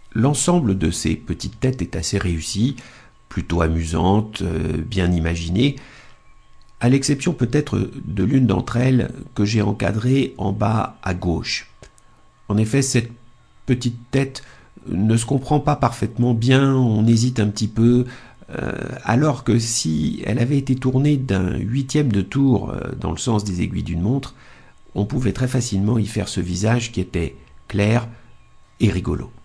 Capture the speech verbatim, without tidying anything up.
L'ensemble de ces petites têtes est assez réussi, plutôt amusante, euh, bien imaginée, à l'exception peut-être de l'une d'entre elles que j'ai encadrée en bas à gauche. En effet, cette petite tête ne se comprend pas parfaitement bien, on hésite un petit peu, euh, alors que si elle avait été tournée d'un huitième de tour euh, dans le sens des aiguilles d'une montre, on pouvait très facilement y faire ce visage qui était clair et rigolo.